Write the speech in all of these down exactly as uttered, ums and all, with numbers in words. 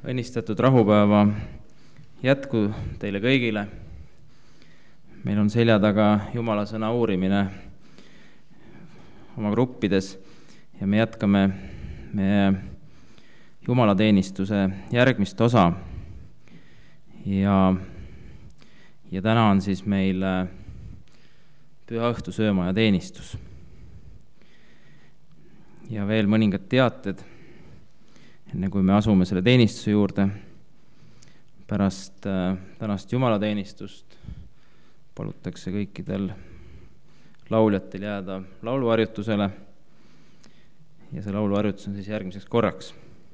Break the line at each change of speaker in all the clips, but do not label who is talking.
Õnnistatud rahupäeva jätku teile kõigile. Meil on selja taga Jumala sõna uurimine oma gruppides ja me jätkame meie jumalateenistuse järgmist osa. Ja, ja täna on siis meil püha õhtu sööma ja teenistus. Ja veel mõningad teated, enne kui me asume selle teenistuse juurde. Pärast äh, tänast jumalateenistust palutakse kõikidel lauljatel jääda lauluharjutusele ja see lauluharjutus on siis järgmiseks korraks.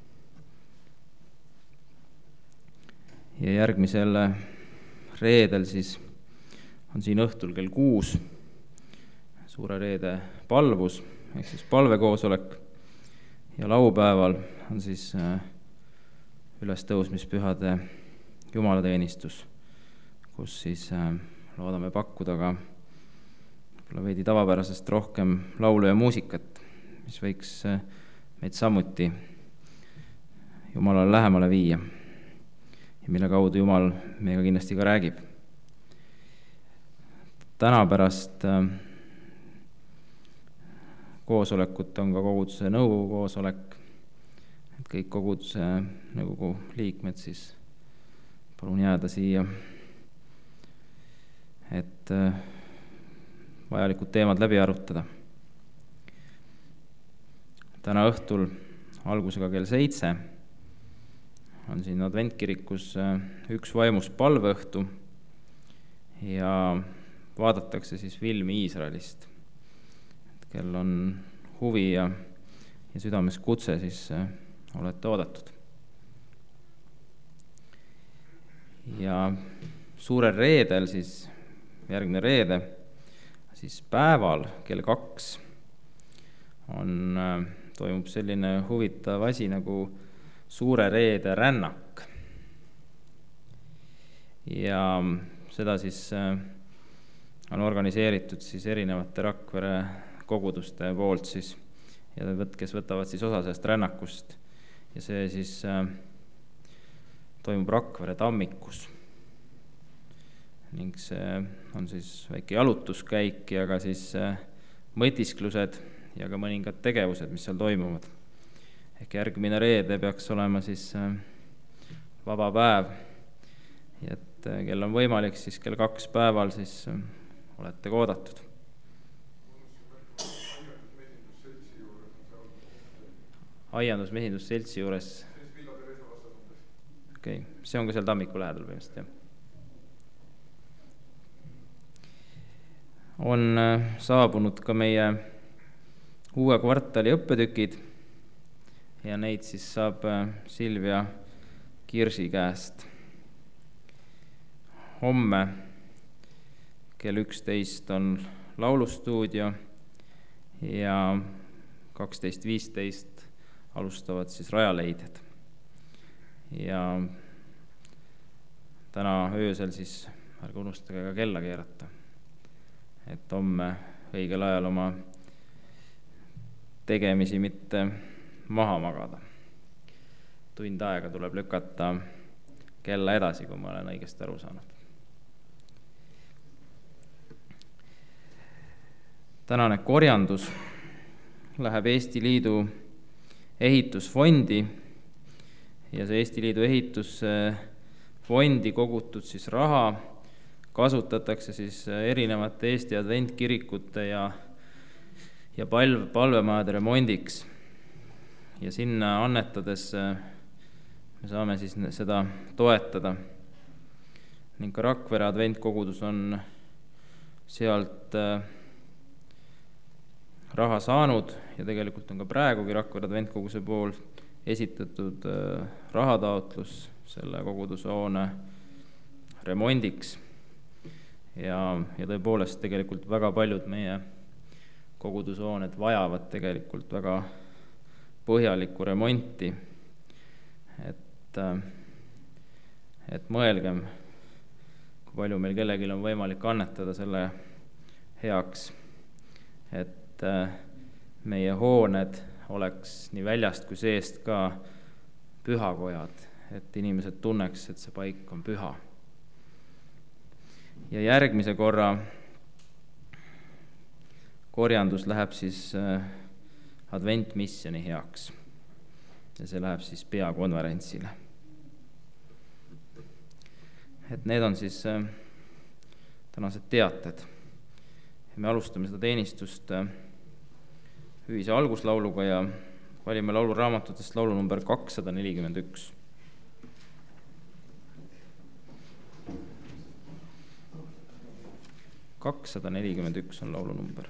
Ja järgmisel reedel siis on siin õhtul kell kuus suure reede palvus, ehk siis palvekoosolek ja laupäeval on siis ülestõusmispühade jumalateenistus, kus siis loodame pakkuda ka veidi tavapärasest rohkem laulu ja muusikat, mis võiks meid samuti Jumalale lähemale viia ja mille kaudu Jumal meiega kindlasti ka räägib. Täna pärast koosolekut on ka koguduse nõukogu koosolek, et kõik koguduse nõukogu liikmed siis palun jääda siia, et vajalikud teemad läbi arutada. Täna õhtul algusega kell seitse on siin adventkirikus üks vaimus palveõhtu ja vaadatakse siis filmi Iisraelist. Kel on huvi ja, ja südames kutse, siis äh, olete oodatud. Ja suurel reedel, siis järgmine reede, siis päeval kell kaks on, äh, toimub selline huvitav asi nagu suure reede rännak. Ja seda siis äh, on organiseeritud siis erinevate Rakvere koguduste poolt siis, ja võt, kes võtavad siis osa sellest rännakust. Ja see siis äh, toimub Rakvere tammikus. Ning see on siis väike jalutuskäik ja ka siis äh, mõtisklused ja ka mõningad tegevused, mis seal toimuvad. Ehk järgmine reede peaks olema siis äh, vaba päev. Ja et äh, kell on võimalik, siis kell kaks päeval siis äh, olete ka oodatud. Aiandusmesindusseltsi juures. Okei, okay. See on ka seal tammiku lähedal põhimõtteliselt, jah. On saabunud ka meie uue kvartali õppetükid ja neid siis saab Silvia Kirsi käest. Homme kell üksteist on laulustuudio ja kaksteist viisteist alustavad siis rajaleidjad. Ja täna öösel siis ärge unustage ka kella keerata, et homme õigel ajal oma tegemisi mitte maha magada. Tund aega tuleb lükata kella edasi, kui ma olen õigesti aru saanud. Tänane korjandus läheb Eesti Liidu ehitusfondi ja see Eesti Liidu ehitusfondi kogutud siis raha kasutatakse siis erinevate Eesti adventkirikute ja, ja palv, palvemajade remondiks. Ja sinna annetades me saame siis seda toetada. Ning ka Rakvere adventkogudus on sealt raha saanud ja tegelikult on ka praegugi Rakvere adventkoguse poolt esitatud rahataotlus selle kogudushoone remondiks. Ja, ja tõepoolest tegelikult väga paljud meie kogudushooned vajavad tegelikult väga põhjalikku remonti. Et, et mõelgem, kui palju meil kellelgi on võimalik annetada selle heaks, et meie hooned oleks nii väljast kui seest ka pühakojad, et inimesed tunneks, et see paik on püha. Ja järgmise korra korjandus läheb siis adventmisjoni heaks ja see läheb siis peakonverentsile. Et need on siis tänased teated. Me alustame seda teenistust ühise alguslauluga ja valime lauluraamatutest laulu number kakssada nelikümmend üks. kakssada nelikümmend üks on laulu number.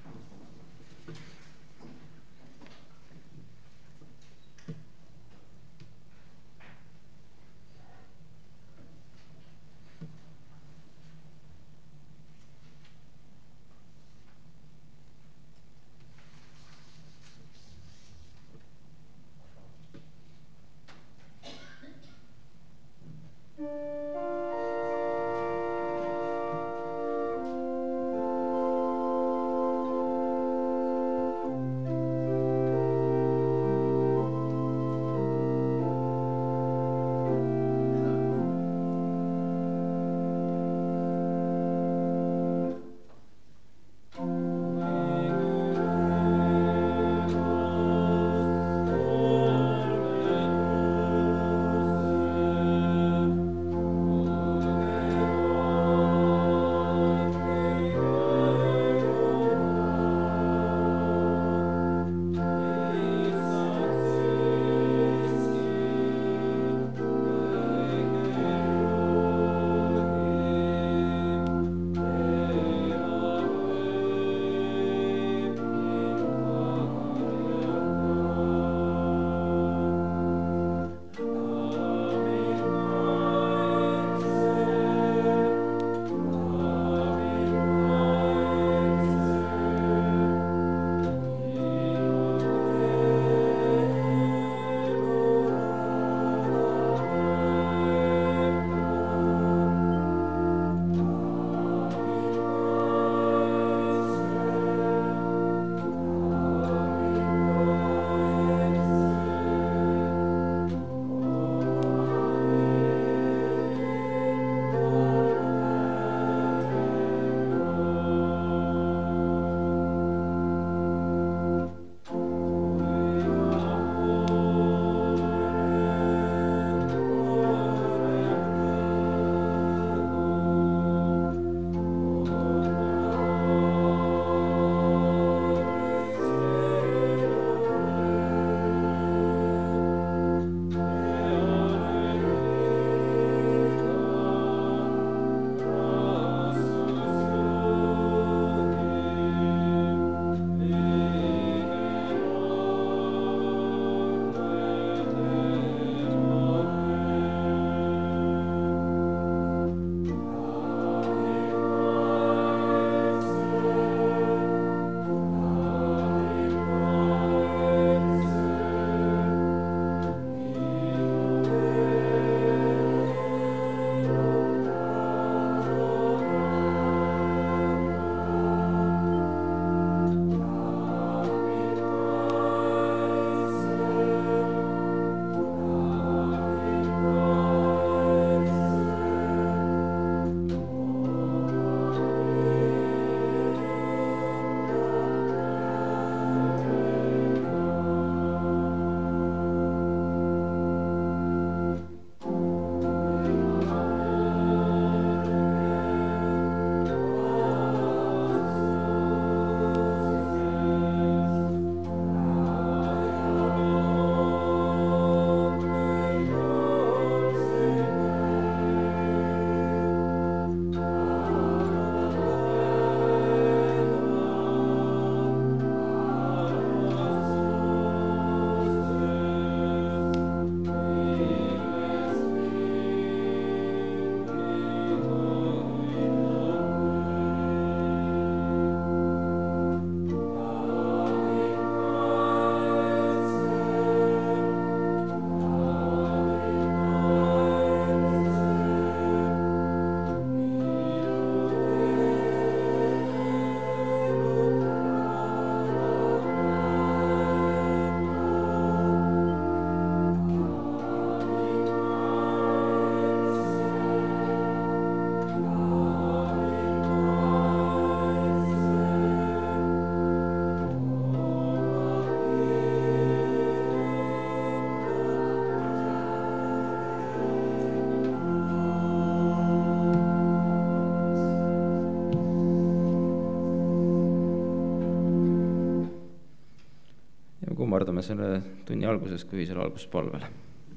kummardame selle tunni alguses kui ühisel alguspalvele.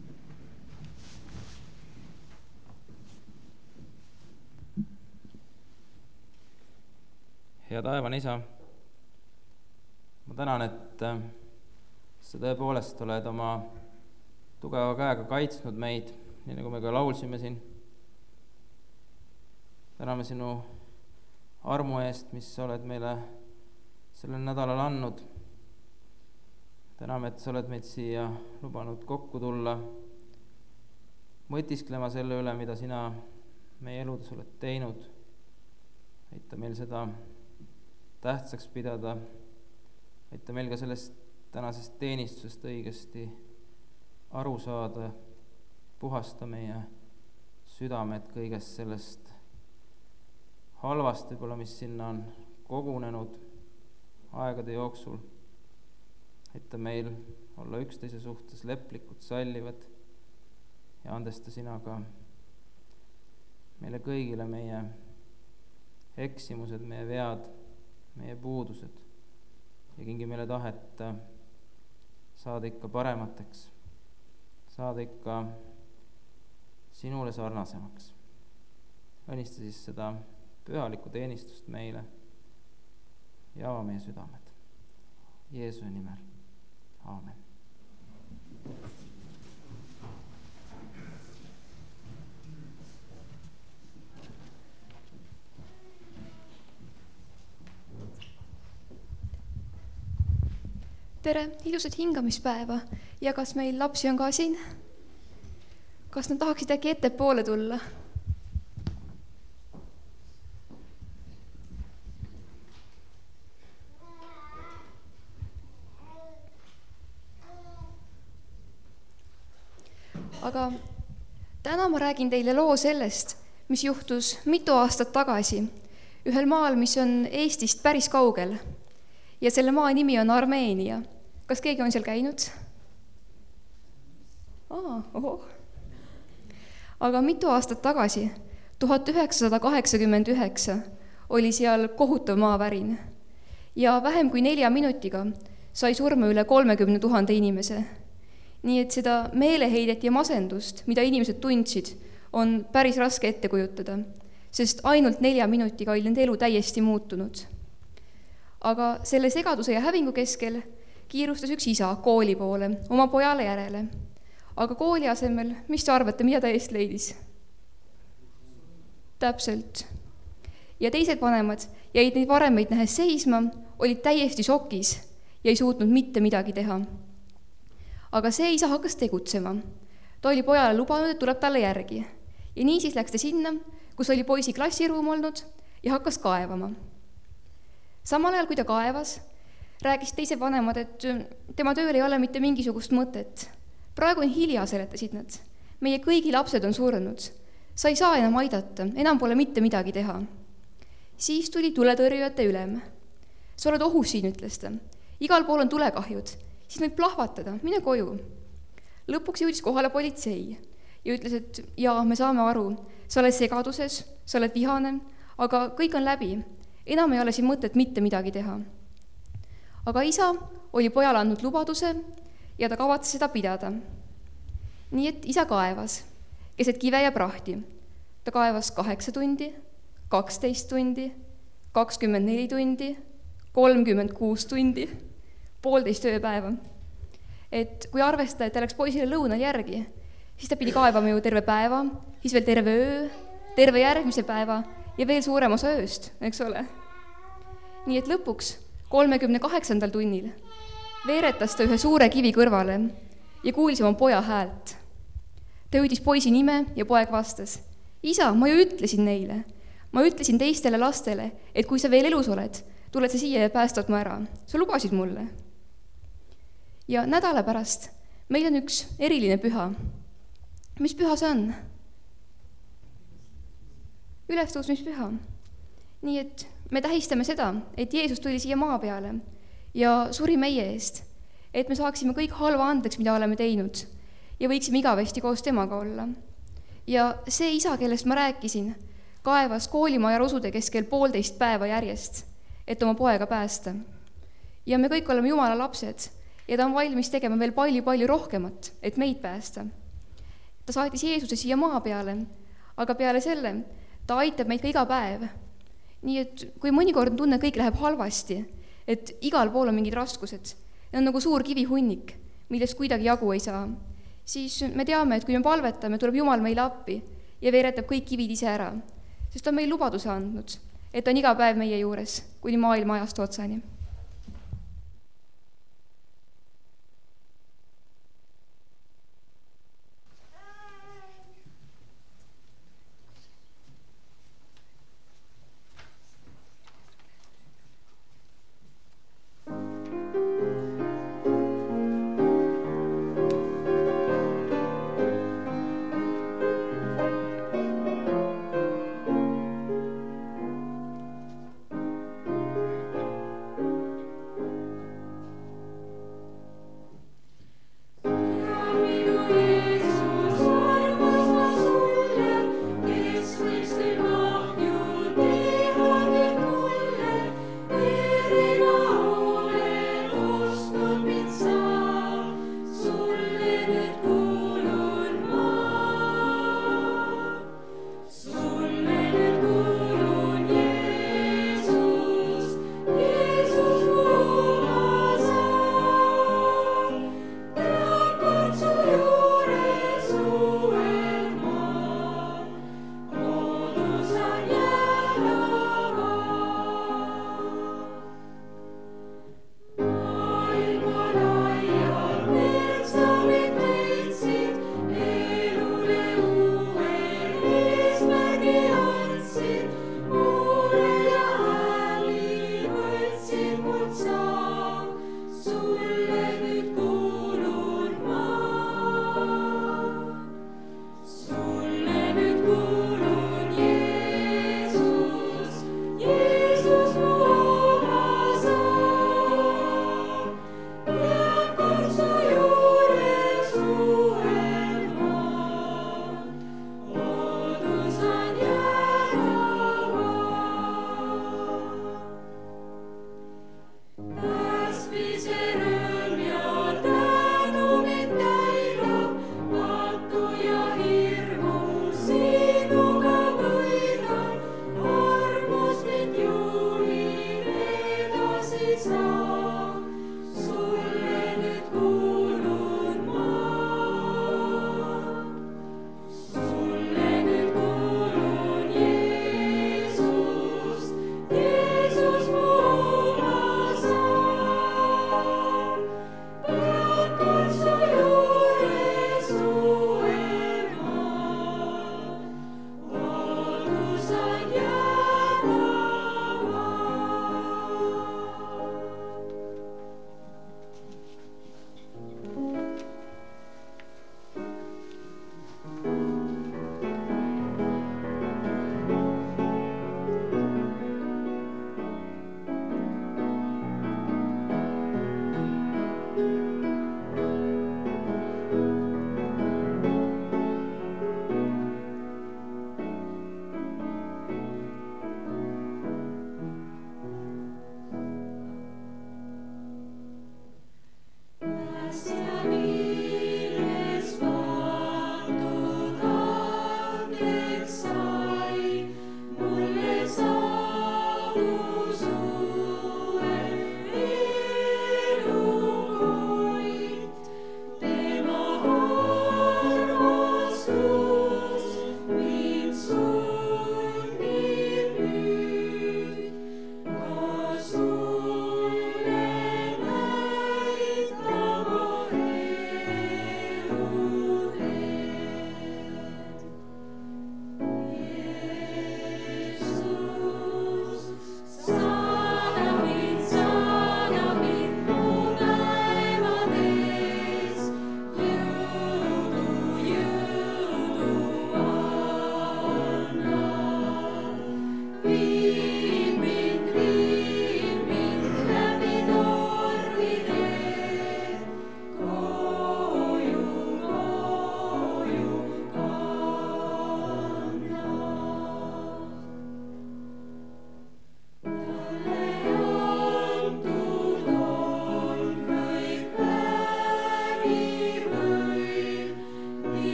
Hea taevane Isa, ma tänan, et sa tõepoolest oled oma tugeva käega kaitsnud meid, nii nagu me ka laulsime siin. Täname sinu armu eest, mis sa oled meile sellel nädalal andnud. Täname, et sa oled meid siia lubanud kokku tulla, mõtisklema selle üle, mida sina meie eludes oled teinud. Aita meil seda tähtsaks pidada, aita meil ka sellest tänasest teenistusest õigesti aru saada, puhasta meie südamed kõigest sellest halvast võib-olla, mis sinna on kogunenud aegade jooksul. Aita meil olla üksteise suhtes leplikud, sallivad ja andesta sina ka meile kõigile meie eksimused, meie vead, meie puudused ja kingi meile tahet saada ikka paremateks, saada ikka sinule sarnasemaks. Õnnista siis seda pühalikku teenistust meile ja ava meie südamed. Jeesuse nimel. Aamen.
Tere, ilusat hingamispäeva ja kas meil lapsi on ka siin? Kas nad tahaksid äkki ettepoole tulla? Aga täna ma räägin teile loo sellest, mis juhtus mitu aastat tagasi ühel maal, mis on Eestist päris kaugel. Ja selle maa nimi on Armeenia. Kas keegi on seal käinud? Aa, oho. Aga mitu aastat tagasi, tuhat üheksasada kaheksakümmend üheksa, oli seal kohutav maavärin. Ja vähem kui nelja minutiga sai surma üle kolmekümne tuhande inimese. Nii et seda meeleheidet ja masendust, mida inimesed tundsid, on päris raske ette kujutada, sest ainult nelja minutiga oli nende elu täiesti muutunud. Aga selle segaduse ja hävingu keskel kiirustas üks isa kooli poole, oma pojale järele. Aga kooli asemel, mis te arvate, mida ta eest leidis? Täpselt. Ja teised vanemad jäid neid varemeid nähes seisma, olid täiesti šokis ja ei suutnud mitte midagi teha. Aga see isa hakkas tegutsema. Ta oli pojale lubanud, et tuleb talle järgi. Ja nii siis läks ta sinna, kus oli poisi klassiruum olnud ja hakkas kaevama. Samal ajal, kui ta kaevas, rääkis teised vanemad, et tema tööl ei ole mitte mingisugust mõtet. Praegu on hilja, seletasid nad. Meie kõigi lapsed on surnud. Sa ei saa enam aidata, enam pole mitte midagi teha. Siis tuli tuletõrjujate ülem. Sa oled ohus siin, ütles ta. Igal pool on tulekahjud. Siis võib plahvatada, mine koju. Lõpuks jõudis kohale politsei ja ütles, et jaa, me saame aru, sa oled segaduses, sa oled vihane, aga kõik on läbi. Enam ei ole siin mõtet mitte midagi teha. Aga isa oli pojale andnud lubaduse ja ta kavatses seda pidada. Nii et isa kaevas, keset kive ja prahti. Ta kaevas kaheksa tundi, kaksteist tundi, kakskümmend neli tundi, kolmkümmend kuus tundi, poolteist ööpäeva. Et kui arvestada, et ta läks poisile lõunal järgi, siis ta pidi kaevama ju terve päeva, siis veel terve öö, terve järgmise päeva ja veel suurem osa ööst, eks ole. Nii et lõpuks, kolmekümne kaheksandal tunnil, veeretas ta ühe suure kivi kõrvale ja kuulis oma poja häält. Ta hüüdis poisi nime ja poeg vastas. Isa, ma ju ütlesin neile. Ma ütlesin teistele lastele, et kui sa veel elus oled, tuled sa siia ja päästad ma ära. Sa lubasid mulle. Ja nädala pärast meil on üks eriline püha. Mis püha see on? Ülestõusmispüha. Nii et me tähistame seda, et Jeesus tuli siia maa peale ja suri meie eest, et me saaksime kõik halva andeks, mida oleme teinud ja võiksime igavesti koos temaga olla. Ja see isa, kellest ma rääkisin, kaevas koolimaja rusude keskel poolteist päeva järjest, et oma poega päästa. Ja me kõik oleme Jumala lapsed ja ta on valmis tegema veel palju-palju rohkemat, et meid päästa. Ta saatis Jeesuse siia maa peale, aga peale selle ta aitab meid ka iga päev. Nii et kui mõnikord on tunne, kõik läheb halvasti, et igal pool on mingid raskused, ja on nagu suur kivihunnik, millest kuidagi jagu ei saa, siis me teame, et kui me palvetame, tuleb Jumal meile appi ja veeretab kõik kivid ise ära, sest ta on meil lubaduse andnud, et ta on iga päev meie juures, kuni maailma ajast otsani.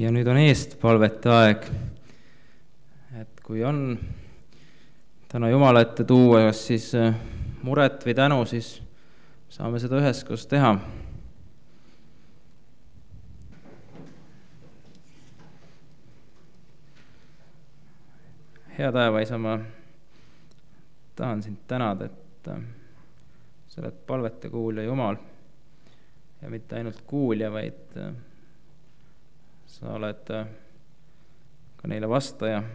ja nüüd on eestpalvete aeg. Et kui on täna Jumala ette tuua kas siis muret või tänu, siis saame seda üheskoos teha. Hea taevaisa, ma tahan sind tänada, et sa oled palvete kuulja Jumal ja mitte ainult kuulja, vaid sa oled ka neile vastaja.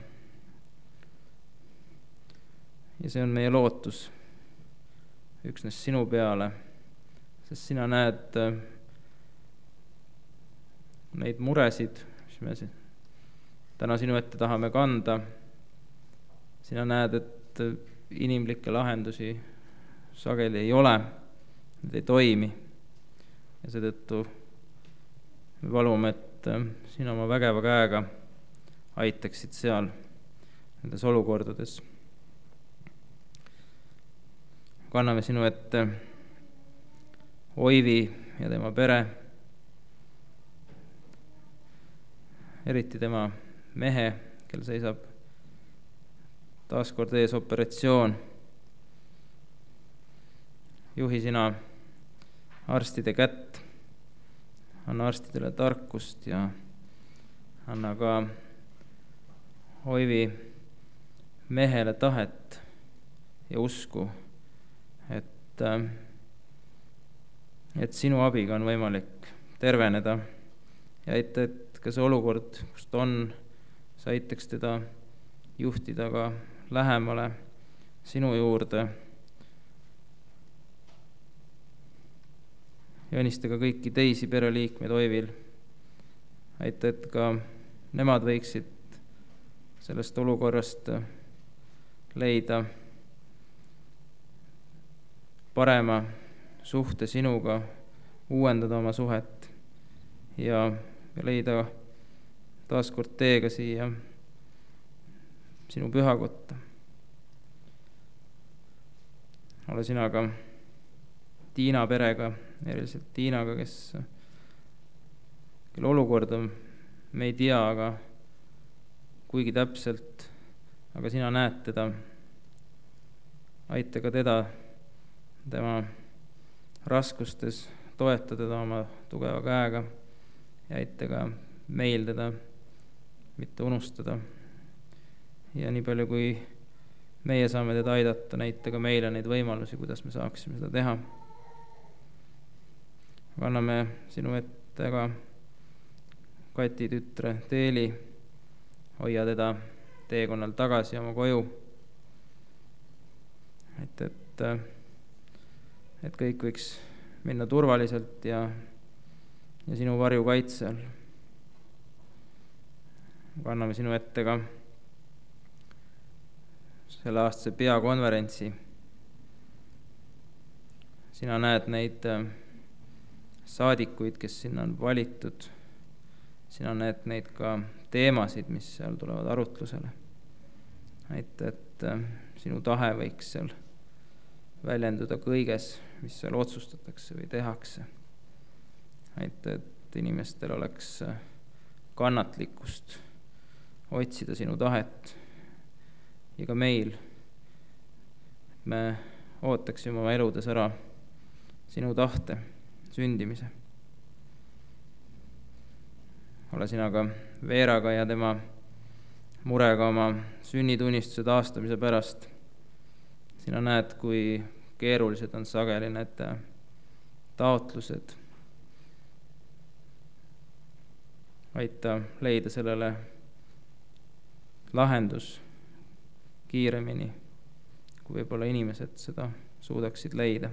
Ja see on meie lootus üksnes sinu peale, sest sina näed neid muresid, mis me täna sinu ette tahame kanda. Sina näed, et inimlikke lahendusi sageli ei ole, need ei toimi. Ja seetõttu me palume, et sina oma vägeva käega aitaksid seal nendes olukordades. Kanname sinu ette Oivi ja tema pere, eriti tema mehe, kel seisab taas kord ees operatsioon. Juhi sina arstide kätt, anna arstidele tarkust ja anna ka Oivi mehele tahet ja usku, et, et sinu abiga on võimalik terveneda ja aita, et ka see olukord, kus ta on, sa aitaks teda juhtida ka lähemale sinu juurde. Ja õnnista ka kõiki teisi pereliikmeid Oivil. Aita, et ka nemad võiksid sellest olukorrast leida parema suhte sinuga, uuendada oma suhet ja leida taas kord teega siia sinu pühakotta. Ole sina ka Tiina perega, eriliselt Tiinaga, kes, kelle olukorda me ei tea, aga kuigi täpselt, aga sina näed teda. Aita ka teda tema raskustes, toeta teda oma tugeva käega ja aita ka meil teda mitte unustada. Ja nii palju, kui meie saame teda aidata, näita ka meile neid võimalusi, kuidas me saaksime seda teha. Anname sinu ette ka Kati tütre Teeli, hoia teda teekonnal tagasi oma koju. Et, et, et kõik võiks minna turvaliselt ja, ja sinu varju kaitse all. Anname sinu ette ka selle aastase peakonverentsi. Sina näed neid saadikuid, kes sinna on valitud. Sina näed neid ka teemasid, mis seal tulevad arutlusele. Et, et sinu tahe võiks seal väljenduda kõiges, mis seal otsustatakse või tehakse. Et, et inimestel oleks kannatlikkust otsida sinu tahet ja ka meil. Me ootaksime oma eludes ära sinu tahte sündimise. Ole sina ka Veeraga ja tema murega oma sünnitunnistuse taastamise pärast. Sina näed, kui keerulised on sageli need taotlused. Aita leida sellele lahendus kiiremini, kui võib-olla inimesed seda suudaksid leida.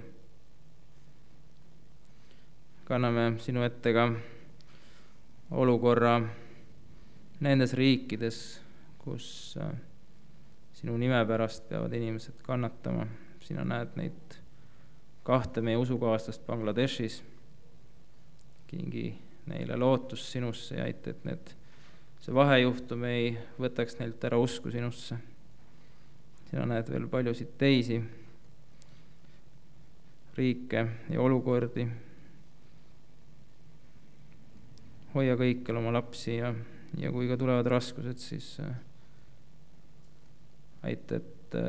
Kanname sinu ette ka olukorra nendes riikides, kus sinu nime pärast peavad inimesed kannatama. Sina näed neid kahte meie usukaaslast Bangladeshis. Kingi neile lootus sinusse ja aita, et need, see vahejuhtum ei võtaks neilt ära usku sinusse. Sina näed veel paljusid teisi riike ja olukordi. hoia kõikjal oma lapsi ja, ja kui ka tulevad raskused, siis aita, et,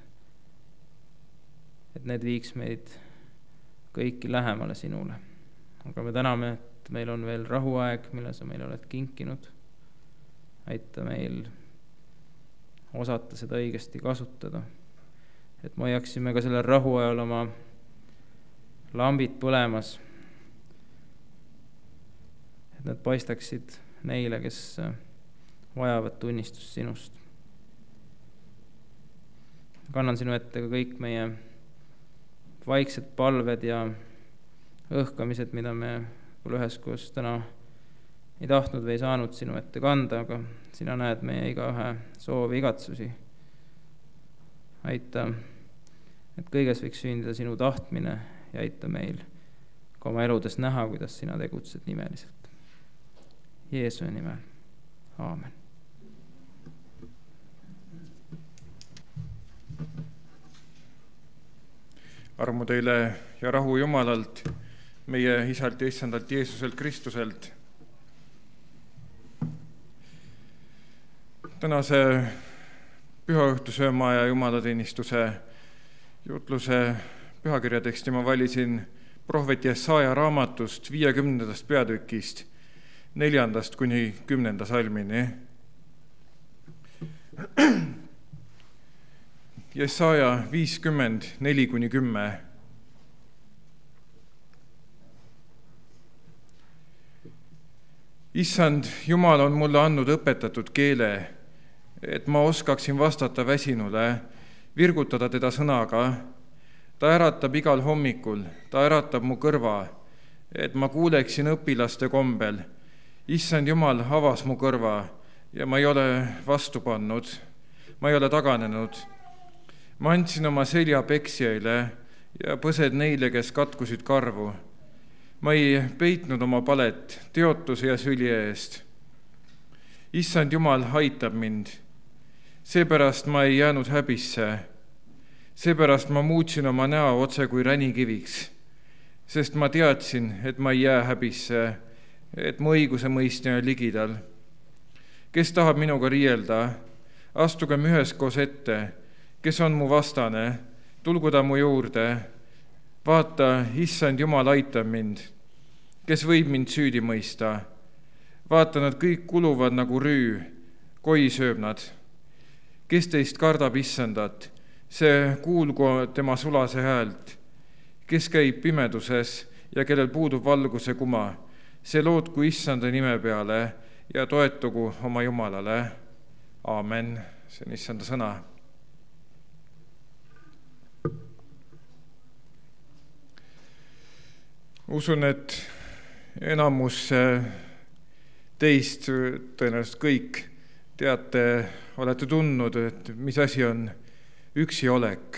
et need viiks meid kõiki lähemale sinule. Aga me täname, et meil on veel rahuaeg, mille sa meile oled kinkinud. Aita meil osata seda õigesti kasutada, et me hoiaksime ka sellel rahuajal oma lambid põlemas, et nad paistaksid neile, kes vajavad tunnistust sinust. Kannan sinu ette ka kõik meie vaiksed palved ja õhkamised, mida me üheskoos täna ei tahtnud või ei saanud sinu ette kanda, aga sina näed meie igaühe soovi, igatsusi. Aita, et kõiges võiks sündida sinu tahtmine ja aita meil ka oma eludes näha, kuidas sina tegutsed nimeliselt. Jeesuse nimel. Aamen.
Armu teile ja rahu Jumalalt, meie Isalt ja Issandalt Jeesuselt Kristuselt. Tänase pühaõhtusööma ja jumalateenistuse jutluse pühakirjateksti ma valisin prohvet Jesaja raamatust viiekümnendast peatükist, neljandast kuni kümnenda salmini. Jesaja viiskümmend neli kuni kümme. Issand Jumal on mulle andnud õpetatud keele, et ma oskaksin vastata väsinule, virgutada teda sõnaga. Ta äratab igal hommikul, ta äratab mu kõrva, et ma kuuleksin õpilaste kombel. Issand Jumal avas mu kõrva ja ma ei ole vastu pannud, ma ei ole taganenud. Ma andsin oma selja peksjaile ja põsed neile, kes katkusid karvu. Ma ei peitnud oma palet teotuse ja süli eest. Issand Jumal aitab mind. Seepärast ma ei jäänud häbisse. Seepärast ma muutsin oma näo otse kui ränikiviks, sest ma teadsin, et ma ei jää häbisse, et mu õiguse mõistja on ligidal. Kes tahab minuga riielda, astugem üheskoos ette, kes on mu vastane, tulgu ta mu juurde. Vaata, Issand Jumal aitab mind, kes võib mind süüdi mõista. Vaata, nad kõik kuluvad nagu rüü, koi sööb nad. Kes teist kardab Issandat, see kuulgu tema sulase häält. Kes käib pimeduses ja kellel puudub valguse kuma, see lootku Issanda nime peale ja toetugu oma Jumalale. Aamen. See on Issanda sõna. Usun, et enamus teist, tõenäoliselt kõik, teate, olete tundnud, et mis asi on üksi olek.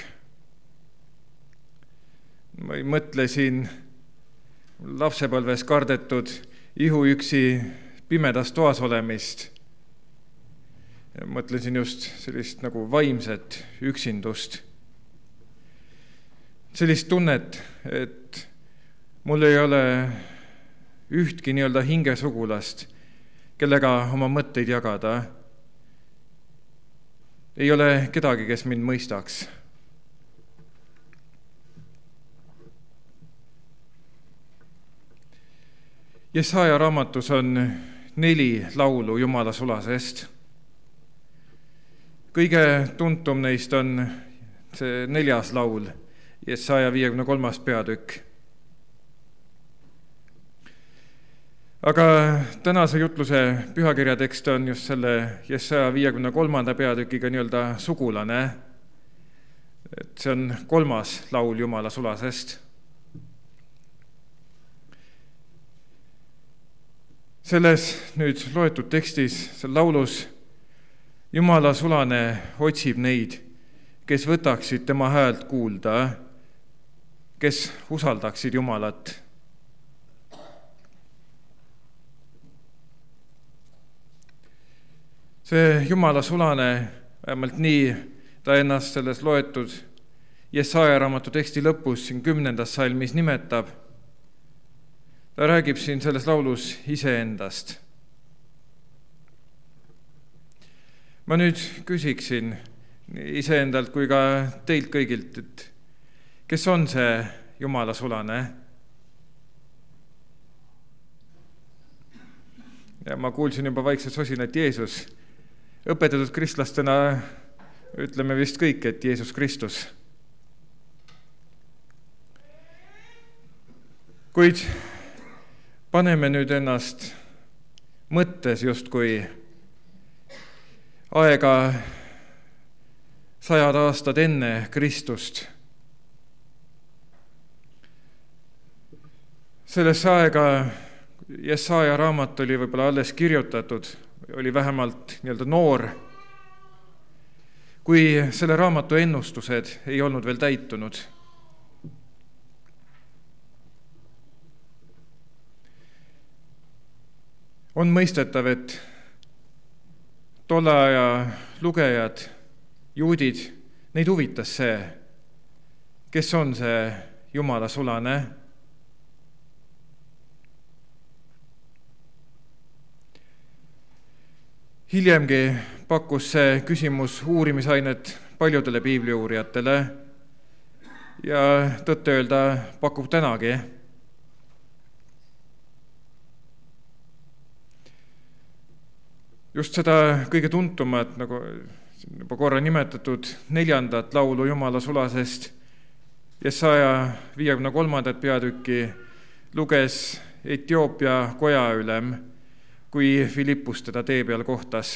Ma mõtlesin lapsepõlves kardetud ihuüksi pimedas toas olemist. Mõtlesin just sellist nagu vaimset üksindust. Sellist tunnet, et mul ei ole ühtki nii-öelda hingesugulast, kellega oma mõtteid jagada. Ei ole kedagi, kes mind mõistaks. Jesaja raamatus on neli laulu Jumala sulasest. Kõige tuntum neist on see neljas laul, Jesaja viiekümne kolmas peatükk. Aga tänase jutluse pühakirja tekst on just selle Jesaja viiekümne kolmanda peatükiga nii-öelda sugulane. Et see on kolmas laul Jumala sulasest. Selles nüüd loetud tekstis, seal laulus, Jumala sulane otsib neid, kes võtaksid tema häält kuulda, kes usaldaksid Jumalat. See Jumala sulane, vähemalt nii ta ennast selles loetud Jesaja raamatu teksti lõpus siin kümnendas salmis nimetab. ta räägib siin selles laulus iseendast. Ma nüüd küsiksin iseendalt kui ka teilt kõigilt, et kes on see Jumala sulane? Ja ma kuulsin juba vaikselt sosinat Jeesus. Õpetatud kristlastena ütleme vist kõik, et Jeesus Kristus. Kuid paneme nüüd ennast mõttes justkui aega sajad aastad enne Kristust. Sellesse aega Jesaja raamat oli võib-olla alles kirjutatud, oli vähemalt nii-öelda noor, kui selle raamatu ennustused ei olnud veel täitunud. On mõistetav, et tolle aja lugejad, juudid, neid huvitas see, kes on see Jumala sulane. Hiljemgi pakkus see küsimus uurimisainet paljudele piibliuurijatele ja tõtt öelda pakub tänagi. Just seda kõige tuntumat, nagu juba korra nimetatud neljandat laulu Jumala sulasest, Jesaja viiekümne kolmandat peatükki luges Etioopia kojaülem, kui Filippus teda tee peal kohtas.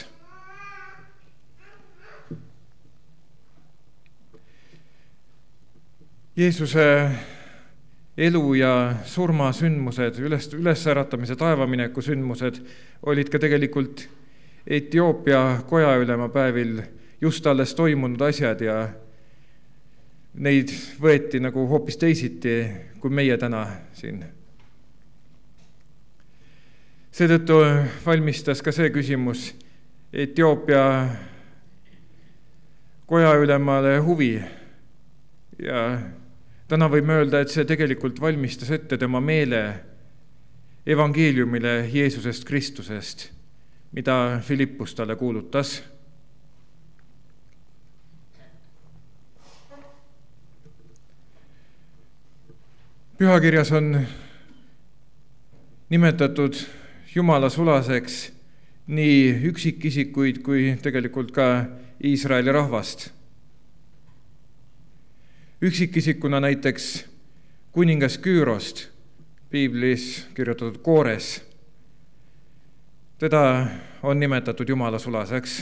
Jeesuse elu ja surma sündmused, üles, ülesäratamise taevamineku sündmused olid ka tegelikult Etioopia kojaülema päevil just alles toimunud asjad ja neid võeti nagu hoopis teisiti kui meie täna siin. Seetõttu valmistas ka see küsimus Etioopia kojaülemale huvi ja täna võime öelda, et see tegelikult valmistas ette tema meele evangeeliumile Jeesusest Kristusest, mida Filippus talle kuulutas. Pühakirjas on nimetatud Jumala sulaseks nii üksikisikuid kui tegelikult ka Iisraeli rahvast. Üksikisikuna näiteks kuningas Küürost, piiblis kirjutatud Koores. Teda on nimetatud Jumala sulaseks.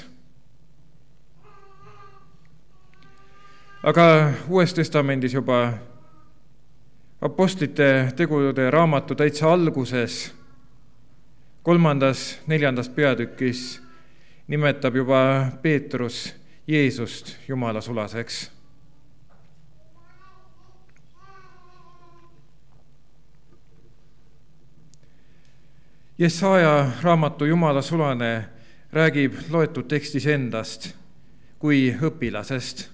Aga Uues Testamendis juba apostlite tegude raamatu täitsa alguses, kolmandas, neljandas peatükis nimetab juba Peetrus Jeesust Jumala sulaseks. Jesaja raamatu Jumala sulane räägib loetud tekstis endast kui õpilasest.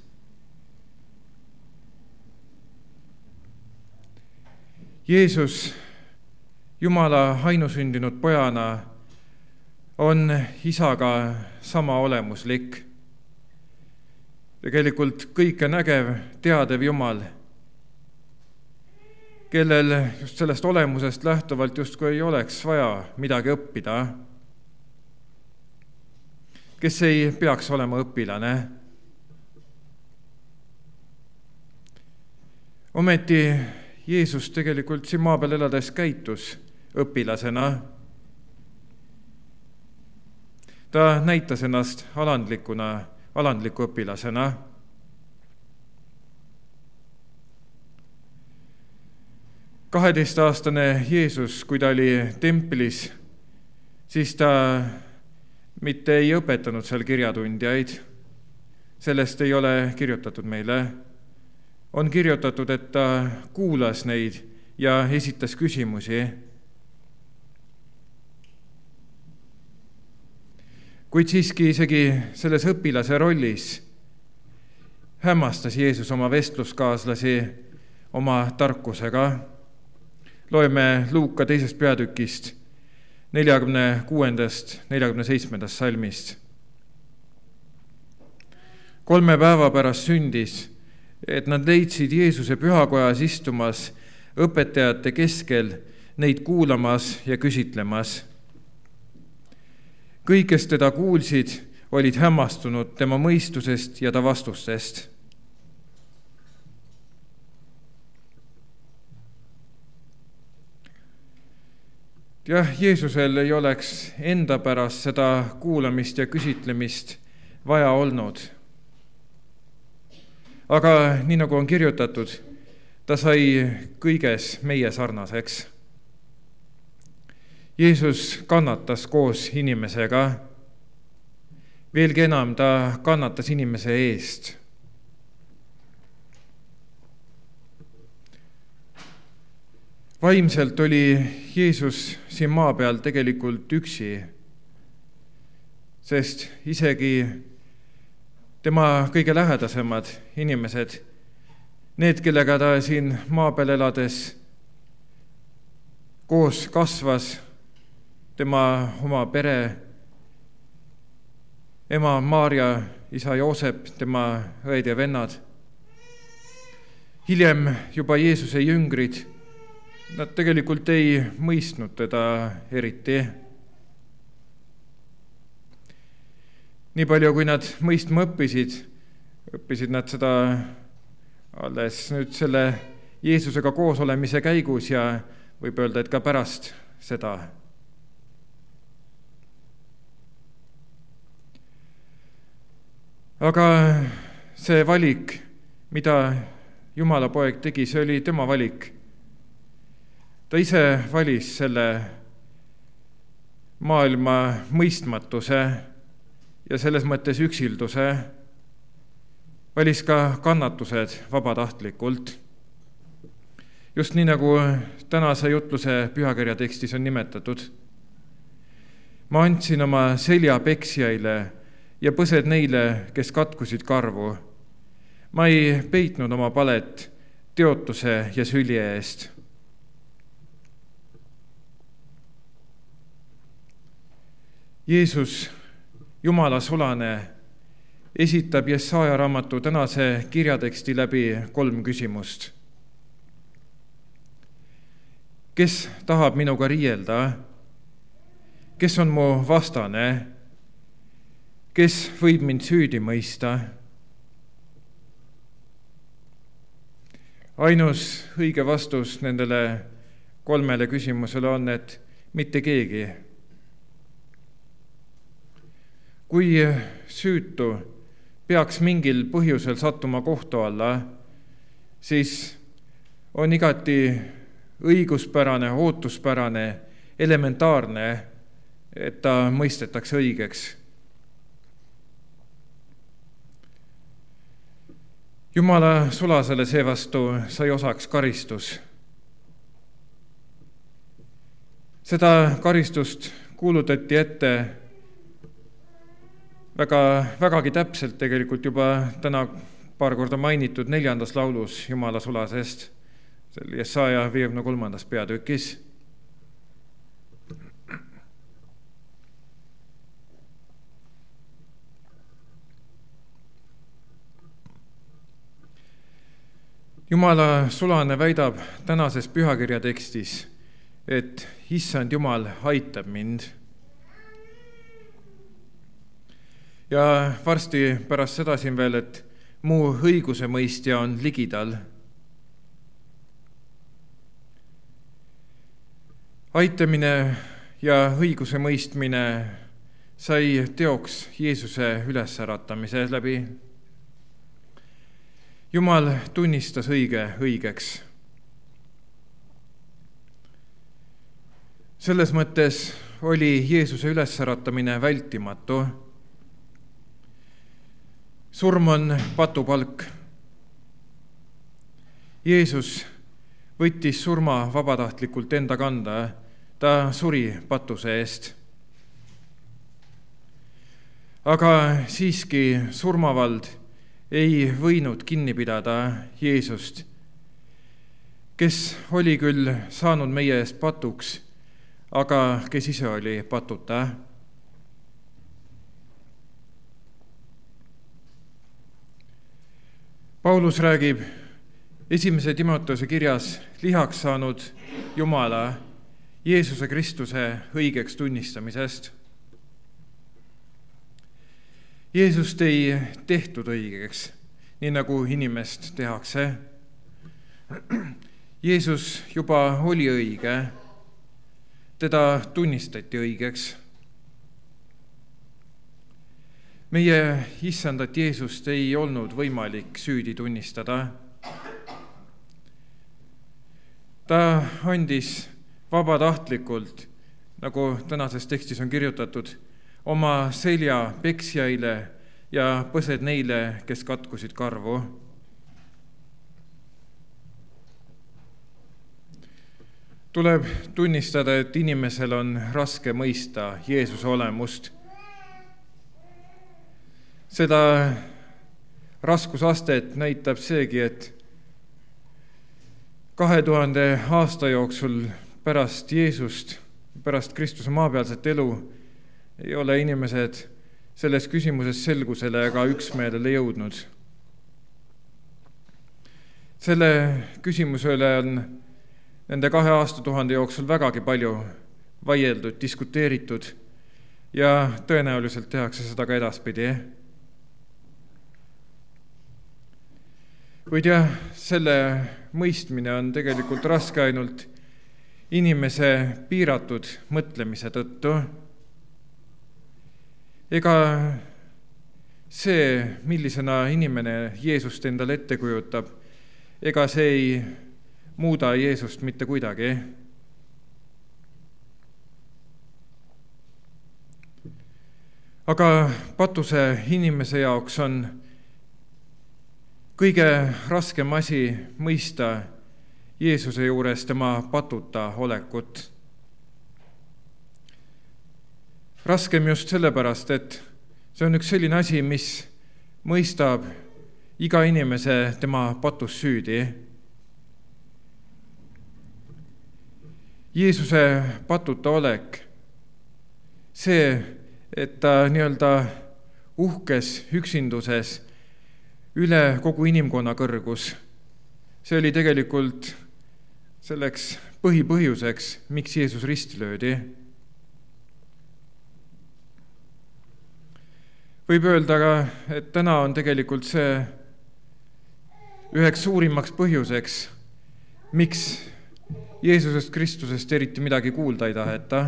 Jeesus Jumala ainusündinud pojana on isaga sama olemuslik. Tegelikult kõike nägev, teadev Jumal, kellel just sellest olemusest lähtuvalt justkui ei oleks vaja midagi õppida, kes ei peaks olema õpilane. Ometi Jeesus tegelikult siin maa peal elades käitus õpilasena. Ta näitas ennast alandlikuna, alandliku õpilasena. kaheteistaastane Jeesus, kui ta oli templis, siis ta mitte ei õpetanud seal kirjatundjaid. Sellest ei ole kirjutatud meile. On kirjutatud, et ta kuulas neid ja esitas küsimusi. Kuid siiski isegi selles õpilase rollis hämmastas Jeesus oma vestluskaaslasi oma tarkusega. loeme Luuka teisest peatükist, neljakümne kuuendast, neljakümne seitsmendast salmist. Kolme päeva pärast sündis, et nad leidsid Jeesuse pühakojas istumas õpetajate keskel, neid kuulamas ja küsitlemas. Kõik, kes teda kuulsid, olid hämmastunud tema mõistusest ja ta vastustest. Jah, Jeesusel ei oleks enda pärast seda kuulamist ja küsitlemist vaja olnud. Aga nii nagu on kirjutatud, ta sai kõiges meie sarnaseks. Jeesus kannatas koos inimesega. Veelgi enam, ta kannatas inimese eest. Vaimselt oli Jeesus siin maa peal tegelikult üksi, sest isegi tema kõige lähedasemad inimesed, need, kellega ta siin maa peal elades koos kasvas, tema oma pere, ema Maarja, isa Joosep, tema õed ja vennad, hiljem juba Jeesuse jüngrid, nad tegelikult ei mõistnud teda eriti. Nii palju, kui nad mõistma õppisid, õppisid nad seda alles nüüd selle Jeesusega koos olemise käigus ja võib öelda, et ka pärast seda. Aga see valik, mida Jumala poeg tegi, see oli tema valik. Ta ise valis selle maailma mõistmatuse ja selles mõttes üksilduse, valis ka kannatused vabatahtlikult. Just nii, nagu tänase jutluse pühakirja tekstis on nimetatud. Ma andsin oma selja peksjaile ja põsed neile, kes katkusid karvu. Ma ei peitnud oma palet teotuse ja sülje eest. Jeesus, Jumala sulane, esitab Jesaja raamatu tänase kirjateksti läbi kolm küsimust. Kes tahab minuga riielda? Kes on mu vastane? Kes võib mind süüdi mõista? Ainus õige vastus nendele kolmele küsimusele on, et mitte keegi. Kui süütu peaks mingil põhjusel sattuma kohtu alla, siis on igati õiguspärane, ootuspärane, elementaarne, et ta mõistetakse õigeks. Jumala sulasele seevastu sai osaks karistus. Seda karistust kuulutati ette väga, vägagi täpselt tegelikult juba täna paar korda mainitud neljandas laulus Jumala sulasest, seal Jesaja viiekümne kolmandas peatükis. Jumala sulane väidab tänases pühakirja tekstis, et Issand Jumal aitab mind. Ja varsti pärast seda siin veel, et mu õiguse mõistja on ligidal. Aitamine ja õiguse mõistmine sai teoks Jeesuse ülesäratamise läbi. Jumal tunnistas õige õigeks. Selles mõttes oli Jeesuse ülesäratamine vältimatu. Surm on patupalk. Jeesus võttis surma vabatahtlikult enda kanda, ta suri patuse eest. Aga siiski surmavald ei võinud kinni pidada Jeesust, kes oli küll saanud meie eest patuks, aga kes ise oli patuta. Paulus räägib esimese Timoteuse kirjas lihaks saanud Jumala, Jeesuse Kristuse õigeks tunnistamisest. Jeesust ei tehtud õigeks, nii nagu inimest tehakse. Jeesus juba oli õige, teda tunnistati õigeks. Meie issandat Jeesust ei olnud võimalik süüdi tunnistada. Ta andis vabatahtlikult, nagu tänases tekstis on kirjutatud, oma selja peksjaile ja põsed neile, kes katkusid karvu. Tuleb tunnistada, et inimesel on raske mõista Jeesuse olemust. Seda raskusastet näitab seegi, et kahe tuhande aasta jooksul pärast Jeesust, pärast Kristuse maapealset elu ei ole inimesed selles küsimuses selgusele ega üksmeelele jõudnud. Selle küsimuse üle on nende kahe aastatuhande jooksul vägagi palju vaieldud, diskuteeritud ja tõenäoliselt tehakse seda ka edaspidi. Kuid jah, selle mõistmine on tegelikult raske ainult inimese piiratud mõtlemise tõttu. Ega see, millisena inimene Jeesust endale ette kujutab, ega see ei muuda Jeesust mitte kuidagi. Aga patuse inimese jaoks on kõige raskem asi mõista Jeesuse juures tema patuta olekut. Raskem just sellepärast, et see on üks selline asi, mis mõistab iga inimese tema patus süüdi. Jeesuse patuta olek, see, et ta nii-öelda uhkes üksinduses üle kogu inimkonna kõrgus, see oli tegelikult selleks põhipõhjuseks, miks Jeesus risti löödi. Võib öelda ka, et täna on tegelikult see üheks suurimaks põhjuseks, miks Jeesusest Kristusest eriti midagi kuulda ei taheta.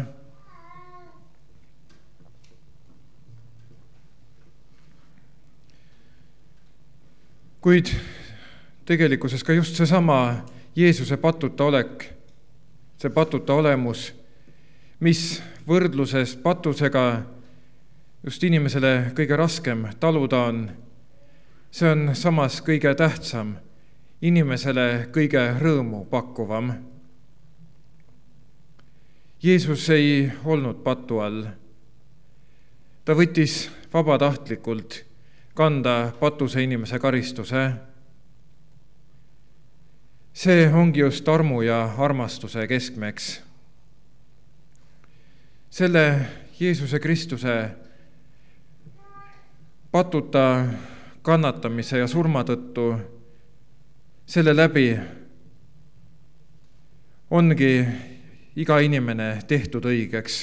Kuid tegelikkuses ka just seesama Jeesuse patuta olek, see patuta olemus, mis võrdluses patusega just inimesele kõige raskem taluda on, see on samas kõige tähtsam, inimesele kõige rõõmu pakkuvam. Jeesus ei olnud patu all. Ta võttis vabatahtlikult kanda patuse inimese karistuse. See ongi just armu ja armastuse keskmeks. Selle Jeesuse Kristuse patuta kannatamise ja surma tõttu selle läbi ongi iga inimene tehtud õigeks.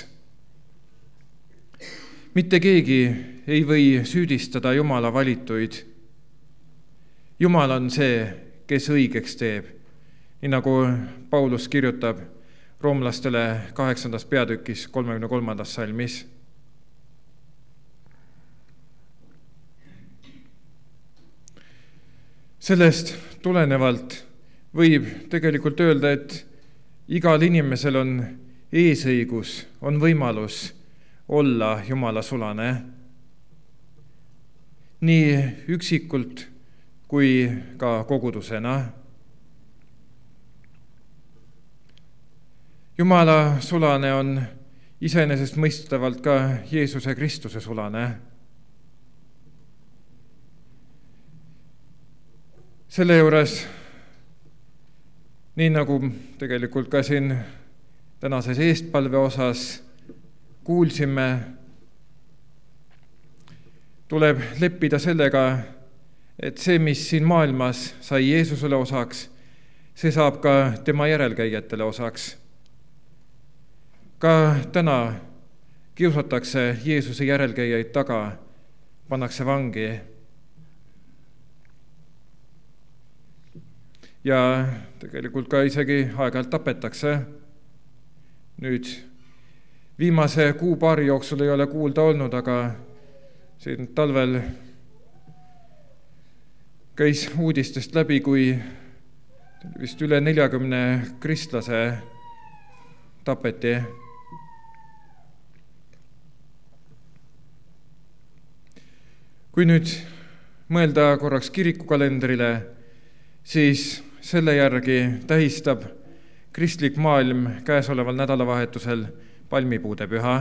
Mitte keegi ei või süüdistada Jumala valituid. Jumal on see, kes õigeks teeb, nii nagu Paulus kirjutab roomlastele kaheksandas peatükis kolmekümne kolmandas salmis. Sellest tulenevalt võib tegelikult öelda, et igal inimesel on eesõigus, on võimalus olla Jumala sulane. Nii üksikult kui ka kogudusena. Jumala sulane on iseenesestmõistetavalt ka Jeesuse Kristuse sulane. Selle juures nii nagu tegelikult ka siin tänases eestpalve osas kuulsime, tuleb leppida sellega, et see, mis siin maailmas sai Jeesusele osaks, see saab ka tema järelkäijatele osaks. Ka täna kiusatakse Jeesuse järelkäijaid taga, pannakse vangi. Ja tegelikult ka isegi aeg-ajalt tapetakse. Nüüd viimase kuu-paari jooksul ei ole kuulda olnud, aga siin talvel käis uudistest läbi, kui vist üle neljakümne kristlase tapeti. Kui nüüd mõelda korraks kirikukalendrile, siis selle järgi tähistab kristlik maailm käesoleval nädalavahetusel palmipuude püha.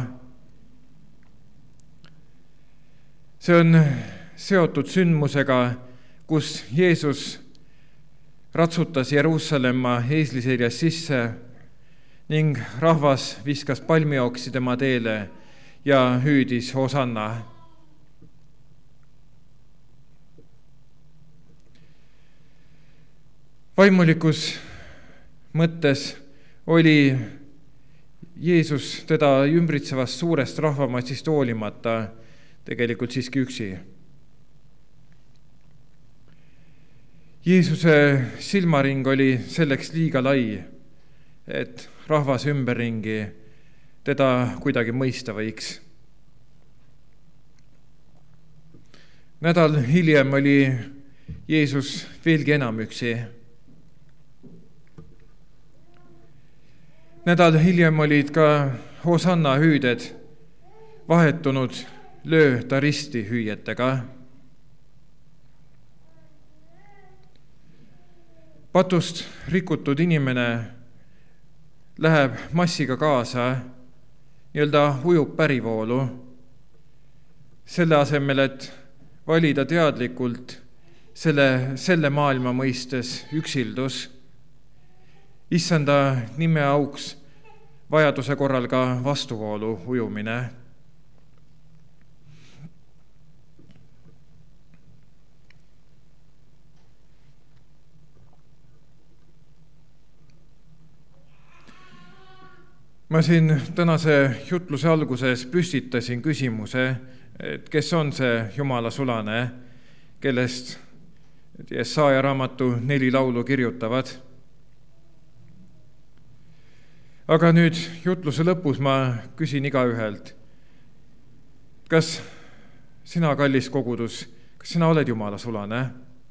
See on seotud sündmusega, kus Jeesus ratsutas Jeruusalemma eesliseljas sisse ning rahvas viskas palmioksi tema teele ja hüüdis Hosanna. Vaimulikus mõttes oli Jeesus teda ümbritsevast suurest rahvamassist hoolimata tegelikult siiski üksi. Jeesuse silmaring oli selleks liiga lai, et rahvas ümberringi teda kuidagi mõista võiks. Nädal hiljem oli Jeesus veelgi enam üksi. Nädal hiljem olid ka Hosanna hüüded vahetunud löö ta risti hüüetega. Patust rikutud inimene läheb massiga kaasa, nii-öelda ujub pärivoolu, selle asemel, et valida teadlikult selle, selle maailma mõistes üksildus, issanda nime auks vajaduse korral ka vastuvoolu ujumine. Ma siin tänase jutluse alguses püstitasin küsimuse, et kes on see Jumala sulane, kellest Jesaja raamatu neli laulu kirjutavad. Aga nüüd jutluse lõpus ma küsin igaühelt, kas sina, kallis kogudus, kas sina oled Jumala sulane?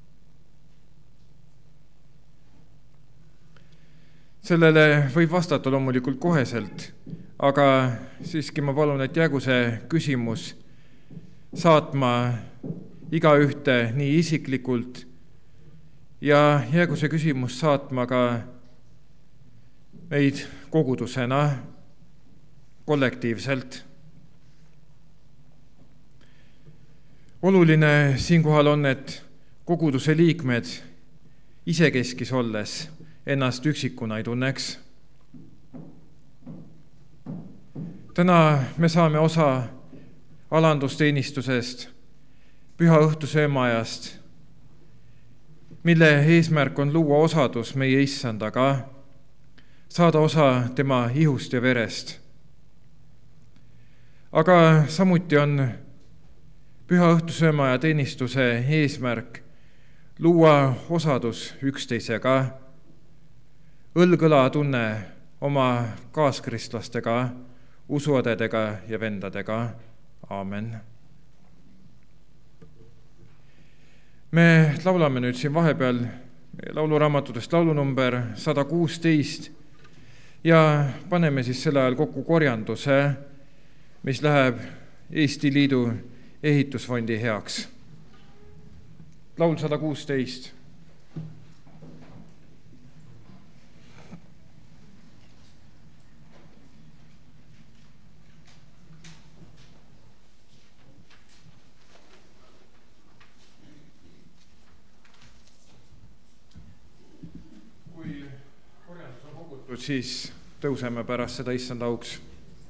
Sellele võib vastata loomulikult koheselt, aga siiski ma palun, et jäägu see küsimus saatma igaühte nii isiklikult ja jäägu see küsimus saatma ka meid kogudusena, kollektiivselt. Oluline siinkohal on, et koguduse liikmed isekeskis olles ennast üksikuna ei tunneks. Täna me saame osa alandusteenistusest, püha õhtusöömaajast, mille eesmärk on luua osadus meie issandaga, saada osa tema ihust ja verest. Aga samuti on püha õhtusöömaja teenistuse eesmärk luua osadus üksteisega, õlg-õla tunne oma kaaskristlastega, usuõdedega ja vendadega. Aamen. Me laulame nüüd siin vahepeal lauluraamatutest laulunumber sada kuusteist ja paneme siis selle ajal kokku korjanduse, mis läheb Eesti Liidu ehitusfondi heaks. Laul sada kuusteist. palutud, siis tõuseme pärast seda issanda auks.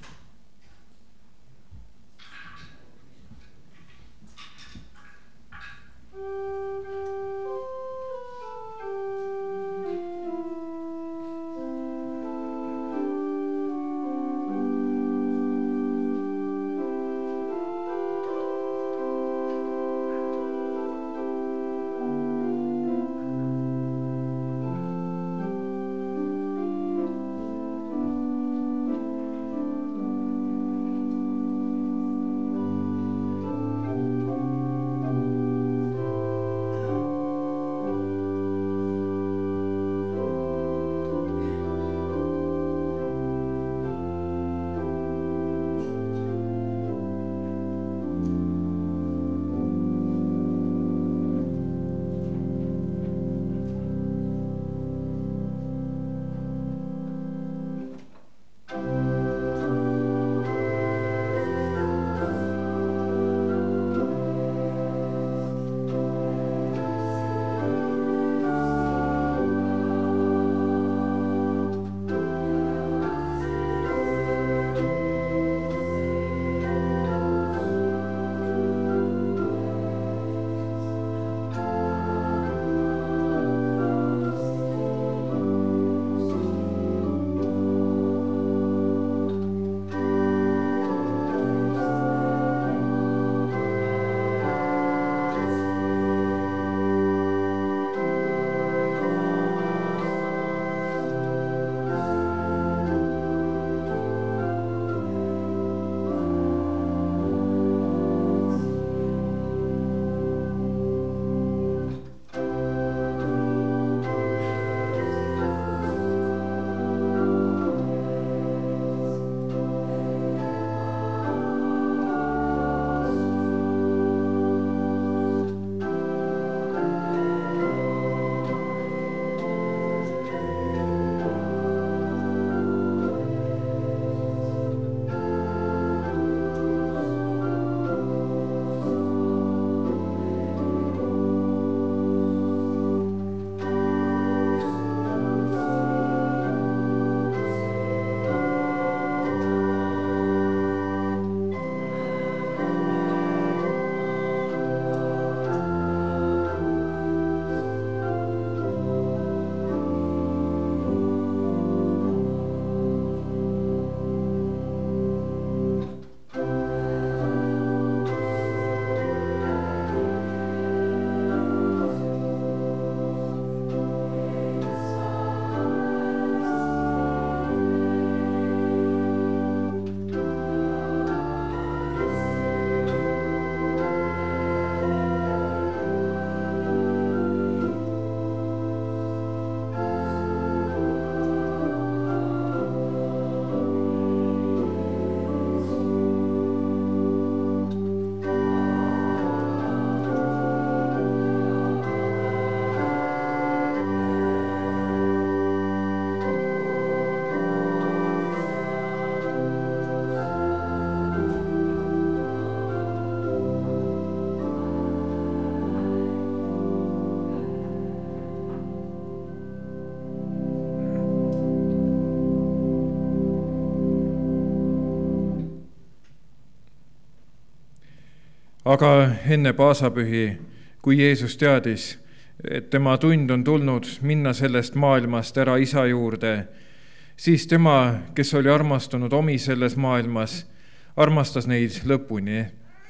aga enne paasapühi, kui Jeesus teadis, et tema tund on tulnud minna sellest maailmast ära isa juurde, siis tema, kes oli armastunud omi selles maailmas, armastas neid lõpuni.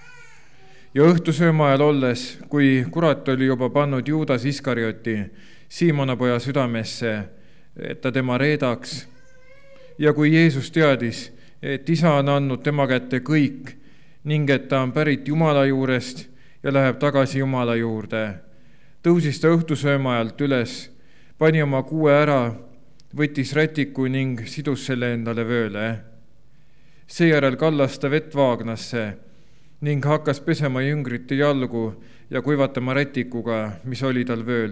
Ja õhtusööma ajal olles, kui kurat oli juba pannud Juudas Iskarioti Siimona poja südamesse, et ta tema reedaks, ja kui Jeesus teadis, et isa on andnud tema kätte kõik ning et ta on pärit Jumala juurest ja läheb tagasi Jumala juurde, tõusis ta õhtusööma ajalt üles, pani oma kuue ära, võttis rätiku ning sidus selle endale vööle. Seejärel kallas ta vett vaagnasse ning hakkas pesema jüngrite jalgu ja kuivatama rätikuga, mis oli tal vööl.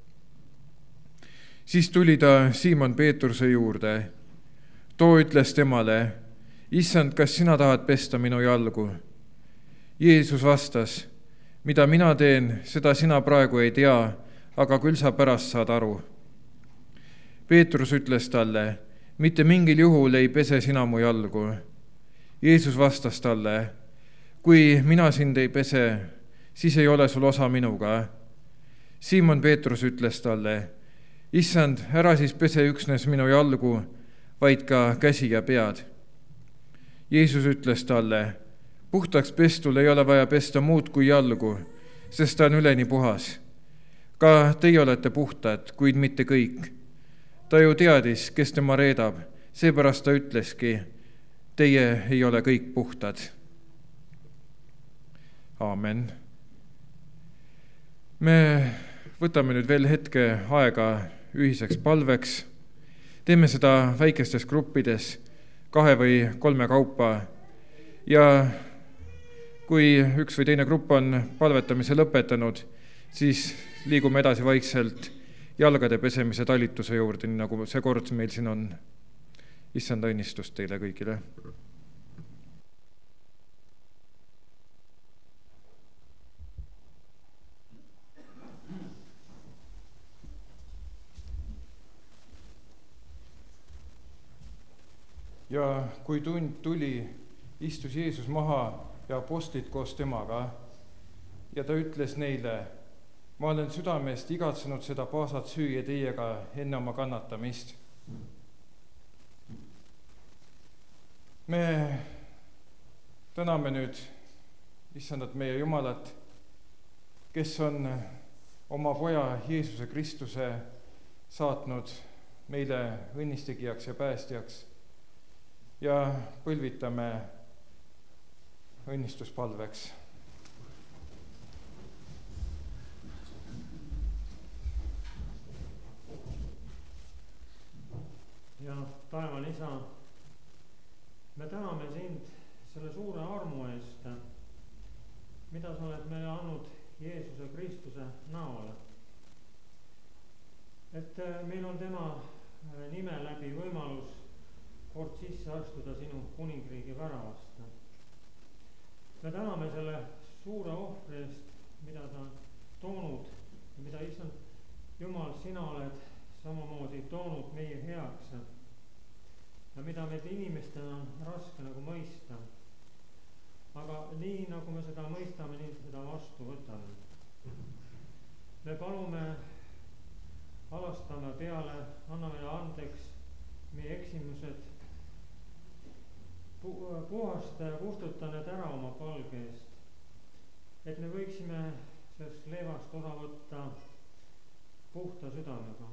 Siis tuli ta Siimon Peetruse juurde. Too ütles temale, issand, kas sina tahad pesta minu jalgu? Jeesus vastas, mida mina teen, seda sina praegu ei tea, aga küll sa pärast saad aru. Peetrus ütles talle, mitte mingil juhul ei pese sina mu jalgu. Jeesus vastas talle, kui mina sind ei pese, siis ei ole sul osa minuga. Siimon Peetrus ütles talle, issand, ära siis pese üksnes minu jalgu, vaid ka käsi ja pead. Jeesus ütles talle, puhtaks pestul ei ole vaja pesta muud kui jalgu, sest ta on üleni puhas. Ka teie olete puhtad, kuid mitte kõik. Ta ju teadis, kes tema reedab, seepärast ta ütleski, teie ei ole kõik puhtad. Aamen. Me võtame nüüd veel hetke aega ühiseks palveks. Teeme seda väikestes gruppides, kahe või kolme kaupa. Ja kui üks või teine grupp on palvetamise lõpetanud, siis liigume edasi vaikselt jalgade pesemise talituse juurde, nii nagu see kord meil siin on. Issanda õnnistust teile kõigile. Ja kui tund tuli, istus Jeesus maha ja apostlid koos temaga ja ta ütles neile, ma olen südamest igatsenud seda paasat süüa teiega enne oma kannatamist. Me täname nüüd issandat meie Jumalat, kes on oma poja Jeesuse Kristuse saatnud meile õnnistegijaks ja päästjaks ja põlvitame õnnistuspalveks.
Ja taevane Isa, me täname sind selle suure armu eest, mida sa oled meile andnud Jeesuse Kristuse näol. Et meil on tema nime läbi võimalus kord sisse astuda sinu kuningriigi väravast. Me täname selle suure ohvri eest, mida ta on toonud ja mida issand Jumal, sina oled samamoodi toonud meie heaks ja mida meil inimestena on raske nagu mõista. Aga nii nagu me seda mõistame, nii seda vastu võtame. Me palume, alastame peale, anname andeks meie eksimused, puhasta ja kustuta need ära oma palge eest, et me võiksime sellest leevast osa võtta puhta südamega.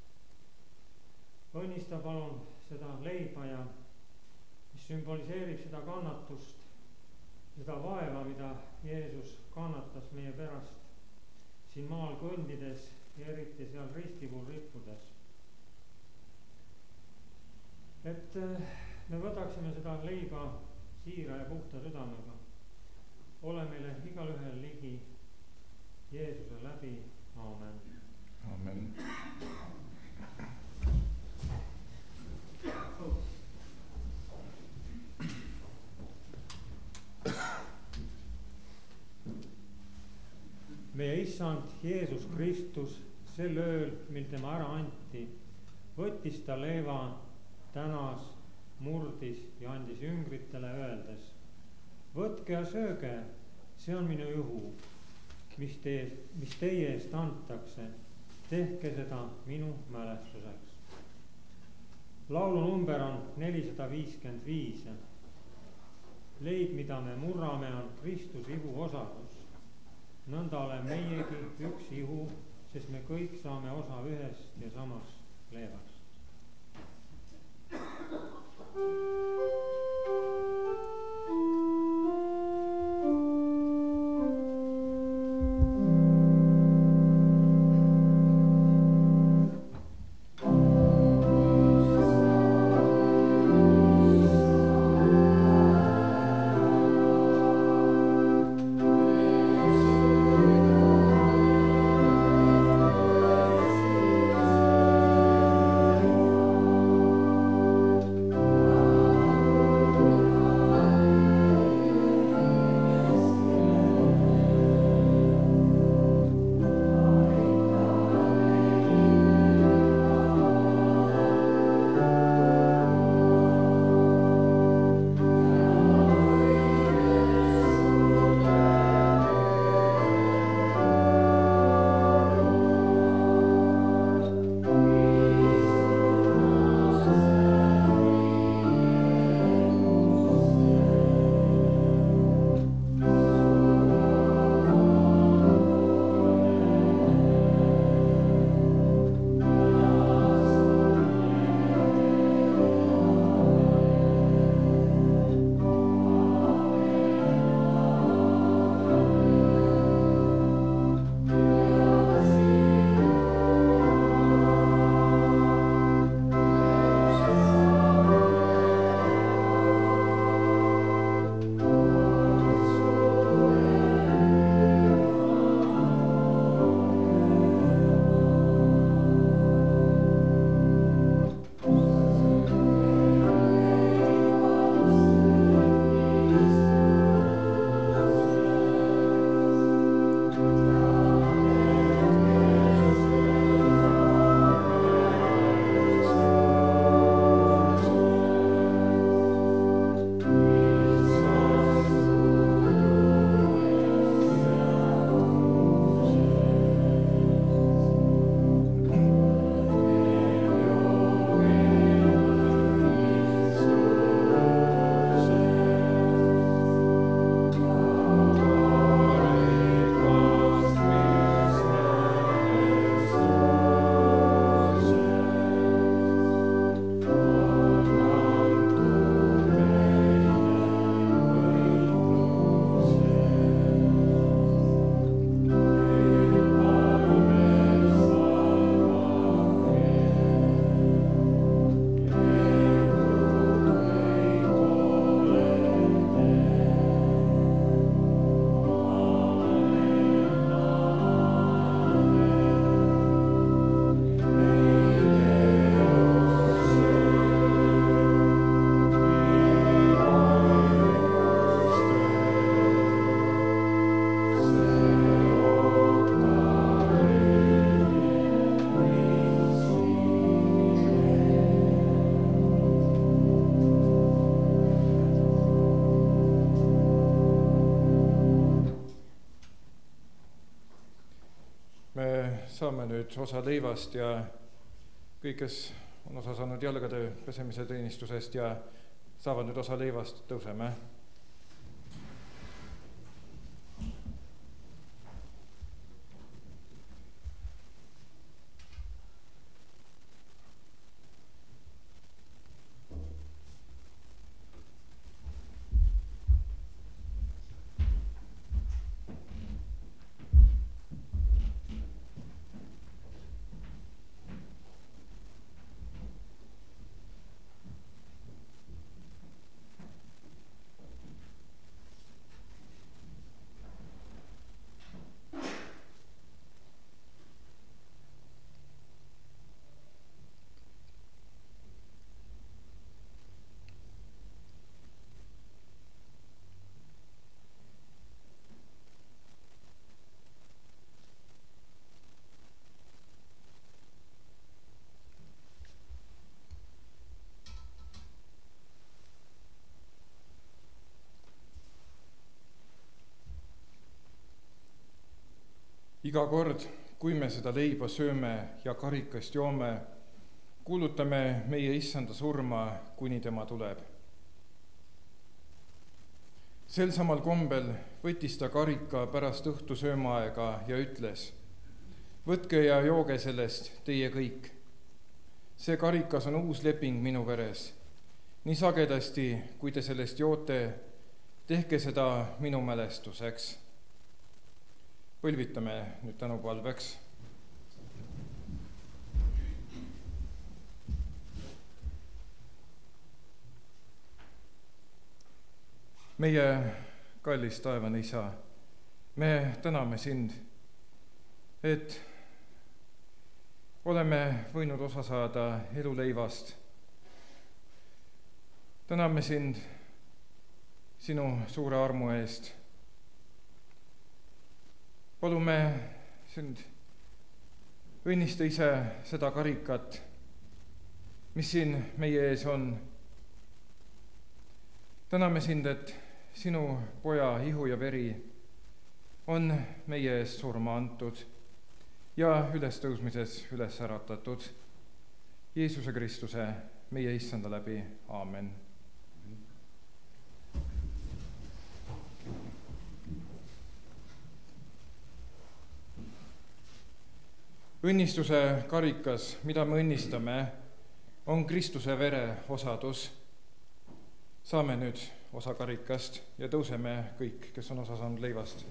Õnnista palun seda leiba ja mis sümboliseerib seda kannatust, seda vaeva, mida Jeesus kannatas meie pärast siin maal kõndides ja eriti seal ristipuul rippudes. Et me võtaksime seda leiba siira ja puhta südamega. Ole meile igal ühel ligi Jeesuse läbi. Aamen.
Aamen.
Meie issand Jeesus Kristus sel ööl, mil tema ära anti, võttis ta leiva, tänas, murdis ja andis üngritele öeldes, võtke ja sööge, see on minu juhu, mis, te, mis teie eest antakse, tehke seda minu mälestuseks. Laulu number on nelisada viiskümmend viis. Leib, mida me murrame, on Kristus ihu osadus. Nõnda ole meiegi üks ihu, sest me kõik saame osa ühest ja samast leevast.
Oh
me saame nüüd osa leivast ja kõik, kes on osa saanud jalgade pesemise teenistusest ja saavad nüüd osa leivast, tõuseme. Iga kord, kui me seda leiba sööme ja karikast joome, kuulutame meie issanda surma, kuni tema tuleb. Sel samal kombel võttis ta karika pärast õhtu söömaaega ja ütles: võtke ja jooge sellest teie kõik. See karikas on uus leping minu veres. Nii sagedasti, kui te sellest joote, tehke seda minu mälestuseks. Põlvitame nüüd tänupalveks. Meie kallis taevane Isa, me täname sind, et oleme võinud osa saada eluleivast. Täname sind sinu suure armu eest. Palume sind, õnnista ise seda karikat, mis siin meie ees on. Täname sind, et sinu poja ihu ja veri on meie ees surma antud ja ülestõusmises üles äratatud. Jeesuse Kristuse, meie issanda läbi. Aamen. Õnnistuse karikas, mida me õnnistame, on Kristuse vere osadus. Saame nüüd osa karikast ja tõuseme kõik, kes on osa saanud leivast.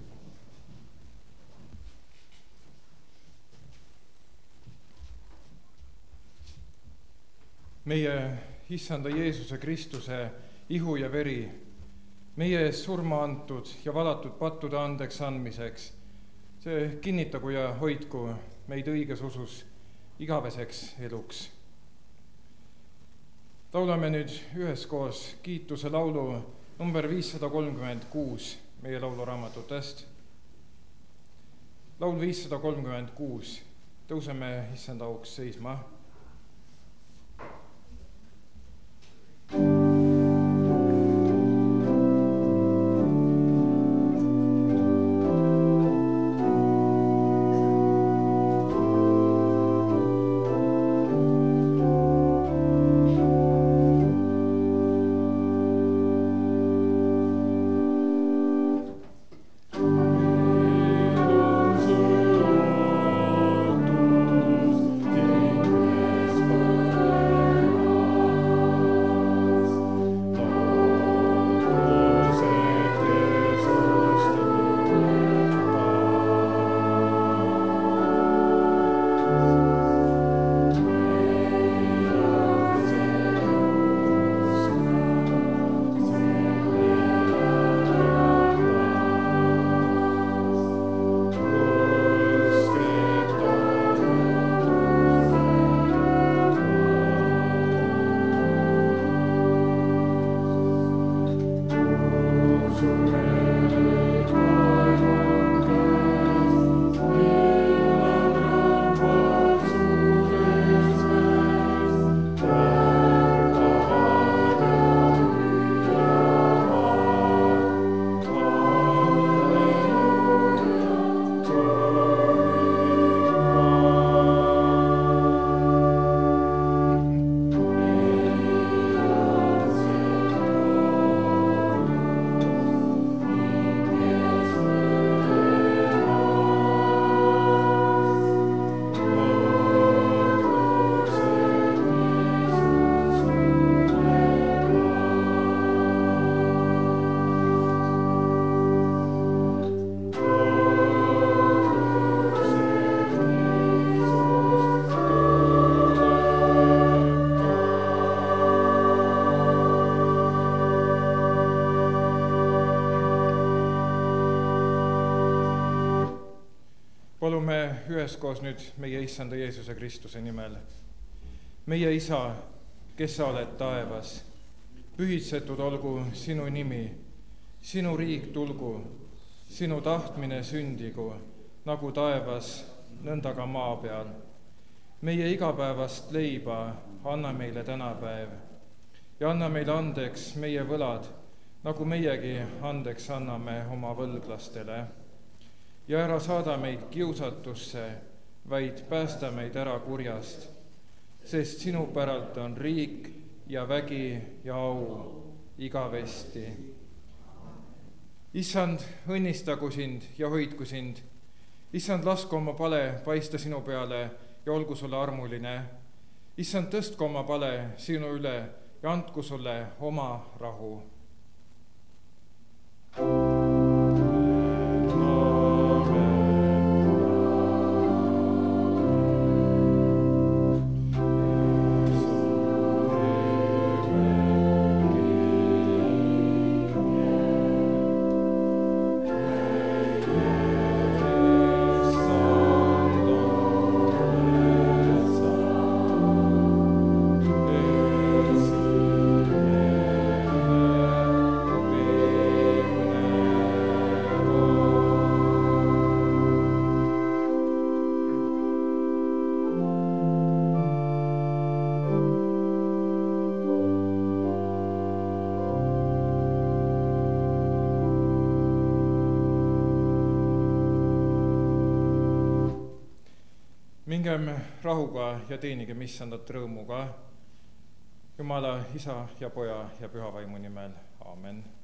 Meie issanda Jeesuse Kristuse ihu ja veri, meie ees surma antud ja valatud pattude andeks andmiseks, see kinnitagu ja hoidku meid õiges usus igaveseks eluks. Laulame nüüd üheskoos kiituse laulu number viissada kolmkümmend kuus meie lauluraamatutest. Laul viissada kolmkümmend kuus. Tõuseme issanda auks seisma.
Thank you.
üheskoos nüüd meie Issanda Jeesuse Kristuse nimel. Meie Isa, kes sa oled taevas, pühitsetud olgu sinu nimi, sinu riik tulgu, sinu tahtmine sündigu, nagu taevas, nõnda ka maa peal. Meie igapäevast leiba anna meile tänapäev ja anna meile andeks meie võlad, nagu meiegi andeks anname oma võlglastele. Ja ära saada meid kiusatusse, vaid päästa meid ära kurjast, sest sinu päralt on riik ja vägi ja au igavesti. Issand, õnnistagu sind ja hoidku sind. Issand, lasku oma pale paista sinu peale ja olgu sulle armuline. Issand, tõstku oma pale sinu üle ja andku sulle oma rahu. Mingem rahuga ja teenigem Issandat rõõmuga, Jumala, Isa ja Poja ja Püha Vaimu nimel. Aamen.